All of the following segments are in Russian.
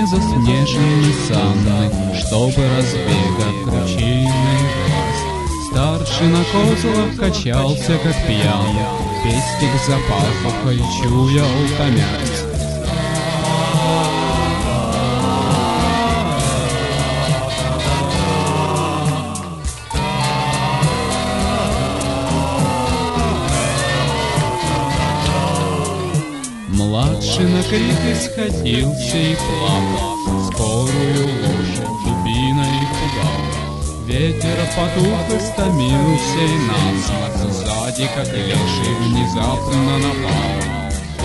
не заснеженный санны, чтобы разбегать кручиной глаз. Старший на козлах качался, как пьяный, пестик за пазухой чуял томясь. Младший на крик исходился и плакал, скорую лошадь дубиной пугал. Ветер потух, истомился и насморк, сзади, как леший, внезапно напал.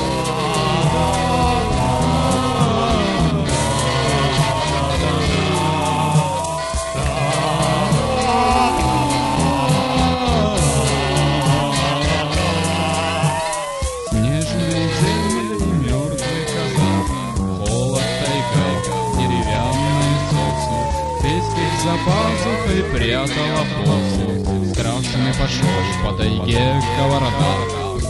За пазухой прятала после. Страшный пошел по тайге коворода.